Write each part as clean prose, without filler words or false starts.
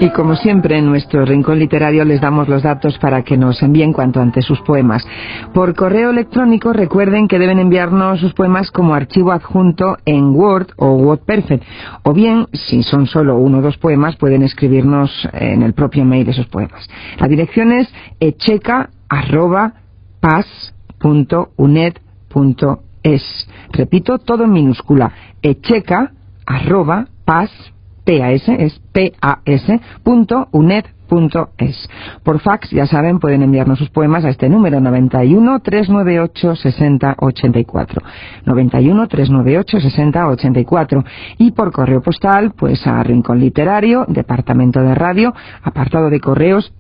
Y como siempre en nuestro rincón literario les damos los datos para que nos envíen cuanto antes sus poemas. Por correo electrónico recuerden que deben enviarnos sus poemas como archivo adjunto en Word o WordPerfect. O bien, si son solo 1 o 2 poemas, pueden escribirnos en el propio mail esos poemas. La dirección es echeca@pas.uned.es. Repito, todo en minúscula. echeca@pas.uned.es. Por fax, ya saben, pueden enviarnos sus poemas a este número 91 398 60 84. 91 398 60 84. Y por correo postal, pues a Rincón Literario, Departamento de Radio, apartado de correos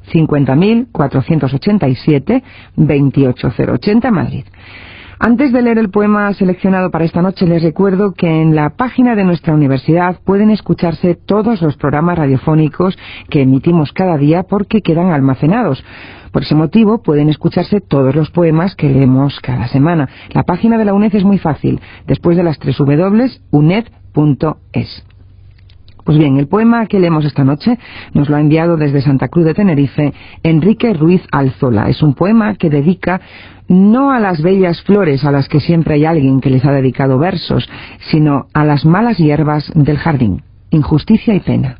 50.487 28080 Madrid. Antes de leer el poema seleccionado para esta noche, les recuerdo que en la página de nuestra universidad pueden escucharse todos los programas radiofónicos que emitimos cada día porque quedan almacenados. Por ese motivo pueden escucharse todos los poemas que leemos cada semana. La página de la UNED es muy fácil, después de las 3 W, uned.es. Pues bien, el poema que leemos esta noche nos lo ha enviado desde Santa Cruz de Tenerife Enrique Ruiz Alzola. Es un poema que dedica no a las bellas flores a las que siempre hay alguien que les ha dedicado versos, sino a las malas hierbas del jardín. Injusticia y pena.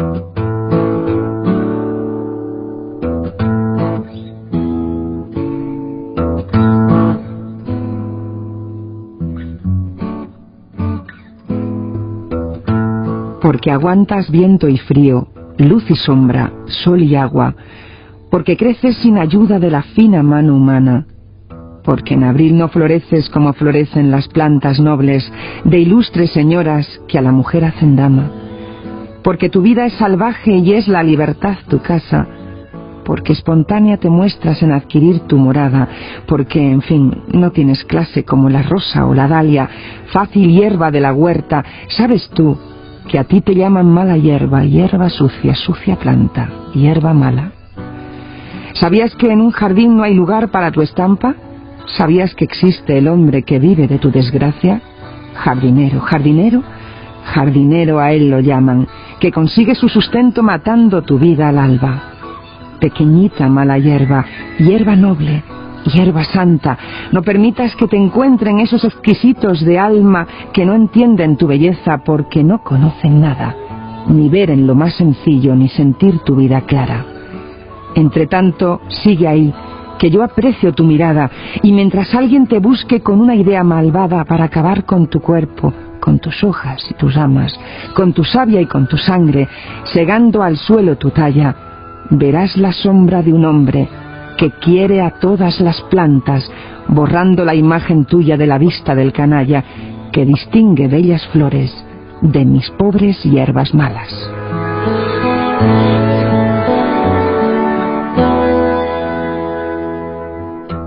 Porque aguantas viento y frío, luz y sombra, sol y agua, porque creces sin ayuda de la fina mano humana, porque en abril no floreces como florecen las plantas nobles de ilustres señoras que a la mujer hacen dama, porque tu vida es salvaje y es la libertad tu casa, porque espontánea te muestras en adquirir tu morada, porque, en fin, no tienes clase como la rosa o la dalia, fácil hierba de la huerta, sabes tú que a ti te llaman mala hierba, hierba sucia, sucia planta, hierba mala. ¿Sabías que en un jardín no hay lugar para tu estampa? ¿Sabías que existe el hombre que vive de tu desgracia? Jardinero, jardinero, jardinero a él lo llaman, que consigue su sustento matando tu vida al alba. Pequeñita mala hierba, hierba noble, hierba santa, no permitas que te encuentren esos exquisitos de alma que no entienden tu belleza porque no conocen nada, ni ver en lo más sencillo, ni sentir tu vida clara. Entre tanto, sigue ahí, que yo aprecio tu mirada, y mientras alguien te busque con una idea malvada para acabar con tu cuerpo, con tus hojas y tus ramas, con tu savia y con tu sangre, segando al suelo tu talla, verás la sombra de un hombre que quiere a todas las plantas, borrando la imagen tuya de la vista del canalla, que distingue bellas flores de mis pobres hierbas malas.